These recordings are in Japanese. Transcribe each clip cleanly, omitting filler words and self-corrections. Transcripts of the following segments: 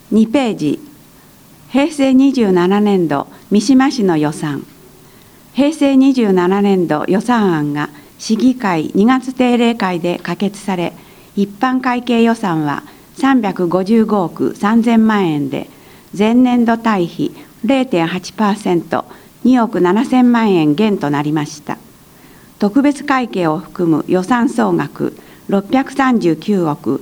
2ページ、平成27年度三島市の予算。平成27年度予算案が市議会2月定例会で可決され、一般会計予算は355億3000万円で、前年度対比 0.8%、2億7000万円減となりました。特別会計を含む予算総額639億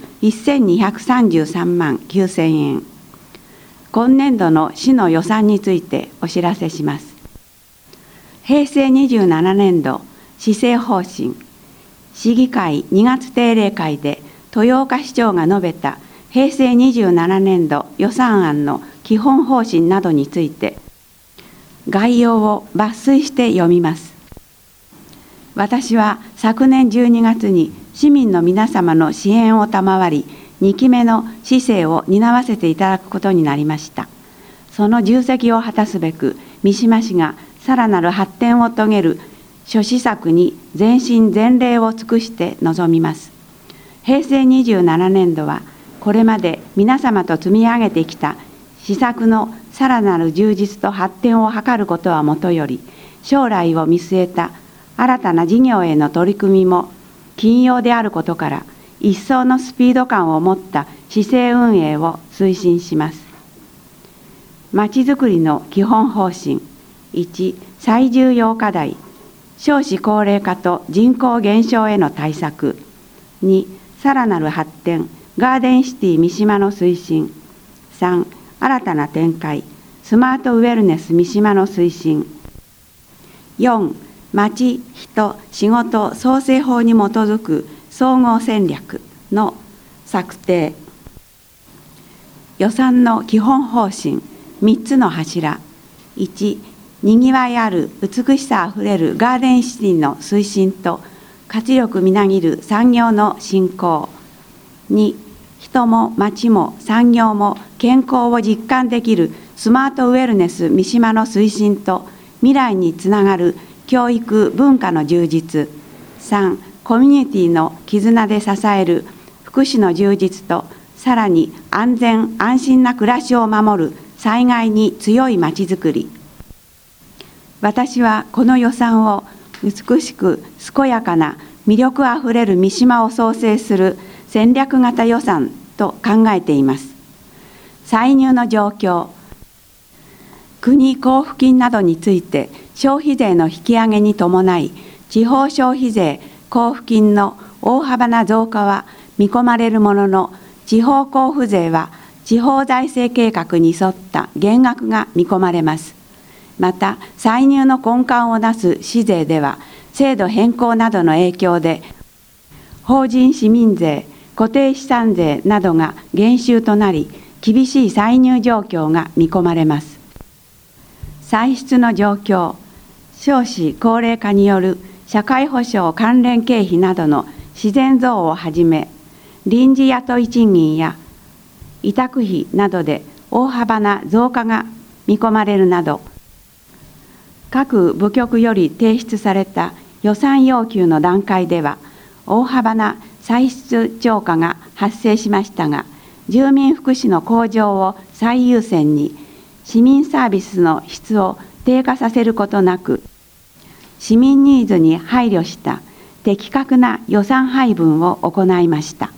1233万9000円。今年度の市の予算についてお知らせします。平成27年度施政方針、市議会2月定例会で豊岡市長が述べた平成27年度予算案の基本方針などについて、概要を抜粋して読みます。私は昨年12月に市民の皆様の支援を賜り、2期目の市政を担わせていただくことになりました。その重責を果たすべく、三島市がさらなる発展を遂げる諸施策に全身全霊を尽くして臨みます。平成27年度は、これまで皆様と積み上げてきた施策のさらなる充実と発展を図ることはもとより、将来を見据えた新たな事業への取り組みも緊要であることから、一層のスピード感を持った市政運営を推進します。まちづくりの基本方針。1、最重要課題、少子高齢化と人口減少への対策。2、さらなる発展、ガーデンシティ三島の推進。3、新たな展開、スマートウェルネス三島の推進。4、まち・人・仕事創生法に基づく総合戦略の策定。予算の基本方針3つの柱。1、にぎわいある美しさあふれるガーデンシティの推進と活力みなぎる産業の振興。2、人も町も産業も健康を実感できるスマートウェルネス三島の推進と未来につながる教育・文化の充実。3、コミュニティの絆で支える福祉の充実と、さらに安全・安心な暮らしを守る災害に強いまちづくり。私はこの予算を美しく健やかな魅力あふれる三島を創生する戦略型予算と考えています。歳入の状況、国交付金などについて消費税の引き上げに伴い、地方消費税交付金の大幅な増加は見込まれるものの、地方交付税は地方財政計画に沿った減額が見込まれます。また、歳入の根幹をなす市税では、制度変更などの影響で、法人市民税、固定資産税などが減収となり、厳しい歳入状況が見込まれます。歳出の状況、少子高齢化による社会保障関連経費などの自然増をはじめ、臨時雇い賃金や委託費などで大幅な増加が見込まれるなど、各部局より提出された予算要求の段階では、大幅な歳出超過が発生しましたが、住民福祉の向上を最優先に、市民サービスの質を低下させることなく、市民ニーズに配慮した的確な予算配分を行いました。